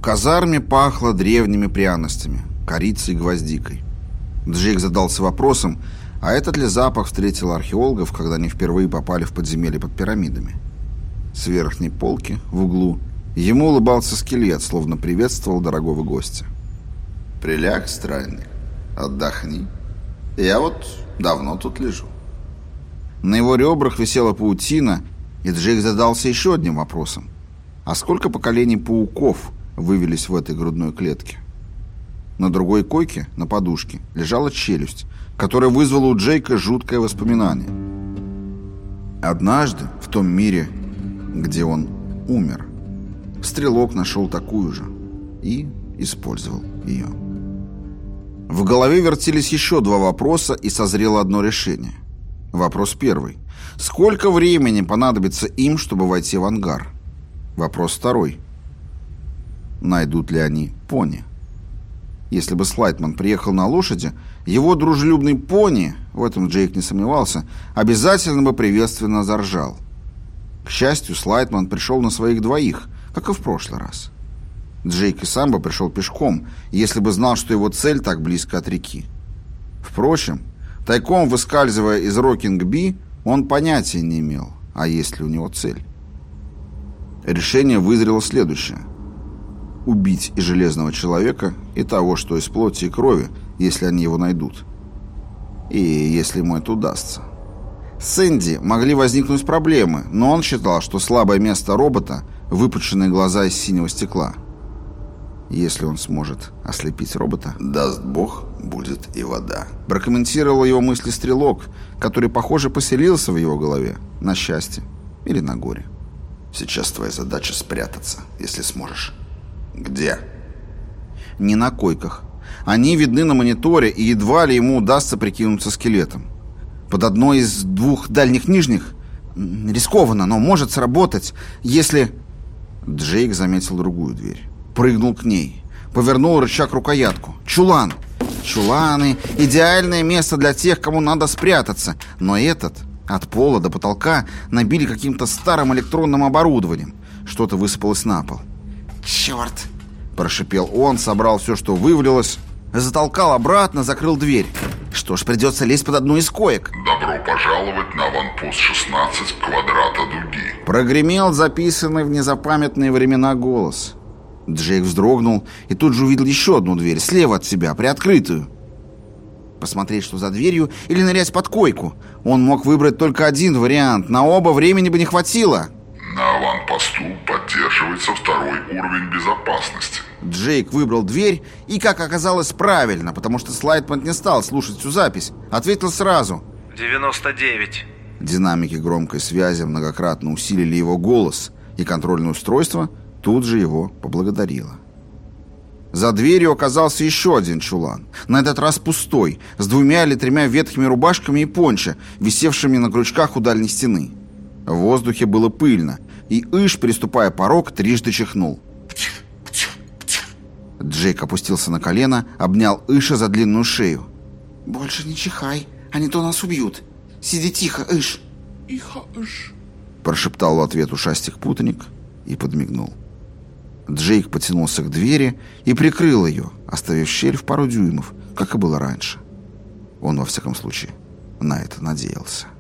казарме пахло древними пряностями, корицей и гвоздикой. Джейк задался вопросом, а этот ли запах встретил археологов, когда они впервые попали в подземелье под пирамидами? С верхней полки, в углу, ему улыбался скелет, словно приветствовал дорогого гостя. «Приляг, странник, отдохни. Я вот давно тут лежу». На его ребрах висела паутина, и Джейк задался еще одним вопросом. А сколько поколений пауков вывелись в этой грудной клетке? На другой койке, на подушке, лежала челюсть, которая вызвала у Джейка жуткое воспоминание. Однажды, в том мире, где он умер, стрелок нашел такую же и использовал ее. В голове вертелись еще два вопроса, и созрело одно решение. Вопрос первый. Сколько времени понадобится им, чтобы войти в ангар? Вопрос второй. Найдут ли они пони? Если бы Слайтман приехал на лошади, его дружелюбный пони, в этом Джейк не сомневался, обязательно бы приветственно заржал. К счастью, Слайтман пришел на своих двоих, как и в прошлый раз. Джейк и сам бы пришел пешком, если бы знал, что его цель так близко от реки. Впрочем, тайком выскальзывая из Рокинг-Би, он понятия не имел, а есть ли у него цель. Решение вызрело следующее. Убить и Железного Человека, и того, что из плоти и крови, если они его найдут. И если ему это удастся. С Энди могли возникнуть проблемы, но он считал, что слабое место робота – выпученные глаза из синего стекла. Если он сможет ослепить робота, даст бог, будет и вода. Прокомментировал его мысли стрелок, который, похоже, поселился в его голове, на счастье или на горе. Сейчас твоя задача спрятаться, если сможешь. Где? Не на койках. Они видны на мониторе, и едва ли ему удастся прикинуться скелетом. Под одной из двух дальних нижних. Рискованно, но может сработать, если... Джейк заметил другую дверь. Прыгнул к ней. Повернул рычаг рукоятку. Чулан. Чуланы — идеальное место для тех, кому надо спрятаться. Но этот, от пола до потолка, набили каким-то старым электронным оборудованием. Что-то высыпалось на пол. «Черт!» – прошипел он, собрал все, что вывалилось, затолкал обратно, закрыл дверь. Что ж, придется лезть под одну из коек. «Добро пожаловать на аванпост 16 квадрата дуги», – прогремел записанный в незапамятные времена голос. Джейк вздрогнул и тут же увидел еще одну дверь, слева от себя, приоткрытую. Посмотреть, что за дверью, или нырять под койку. Он мог выбрать только один вариант, на оба времени бы не хватило. «На аванпосту поддерживается второй уровень безопасности». Джейк выбрал дверь и, как оказалось, правильно, потому что Слайтман не стал слушать всю запись. Ответил сразу. 99. Динамики громкой связи многократно усилили его голос, и контрольное устройство тут же его поблагодарило. За дверью оказался еще один чулан, на этот раз пустой, с 2 или 3 ветхими рубашками и пончо, висевшими на крючках у дальней стены. В воздухе было пыльно, и Иш, переступая порог, трижды чихнул. Джейк опустился на колено, обнял Иша за длинную шею. «Больше не чихай, а не то нас убьют. Сиди тихо, Иш». «Тихо, Иш», – прошептал в ответ ушастик-путаник и подмигнул. Джейк потянулся к двери и прикрыл ее, оставив щель в пару дюймов, как и было раньше. Он, во всяком случае, на это надеялся.